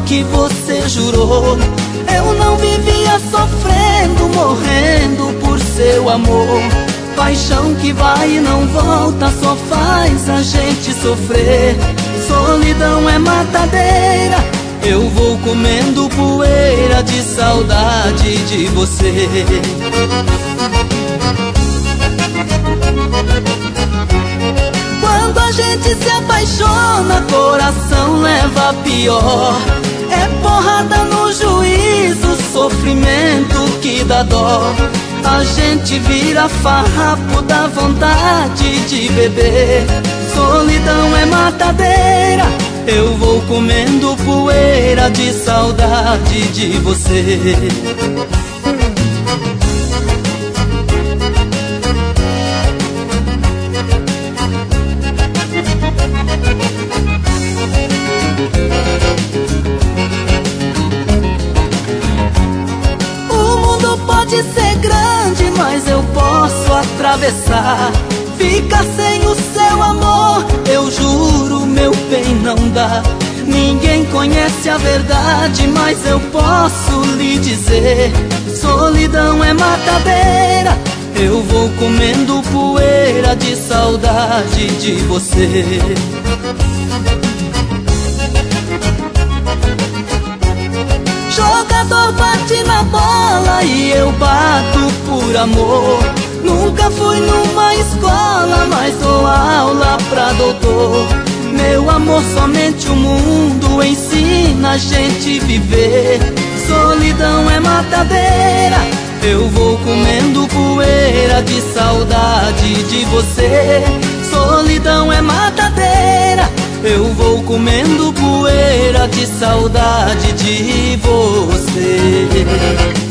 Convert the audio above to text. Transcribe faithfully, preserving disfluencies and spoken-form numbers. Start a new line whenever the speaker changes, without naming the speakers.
que você jurou. Eu não vivia sofrendo, morrendo por seu amor. Paixão que vai e não volta, só faz a gente sofrer. Solidão é matadeira, eu vou comendo poeira de saudade de você. Quando a gente se apaixona, coração leva a pior. É porrada no juízo, sofrimento que dá dó. A gente vira farrapo, dá vontade de beber. Solidão é matadeira, eu vou comendo poeira de saudade de você. Pode ser grande, mas eu posso atravessar. Fica sem o seu amor, eu juro, meu bem, não dá. Ninguém conhece a verdade, mas eu posso lhe dizer: solidão é matadeira, eu vou comendo poeira de saudade de você. Jogador bate na bola e eu bato por amor. Nunca fui numa escola, mas dou aula pra doutor. Meu amor, somente o mundo ensina a gente viver. Solidão é matadeira, eu vou comendo poeira de saudade de você. Solidão é matadeira, eu vou comendo poeira de saudade de você.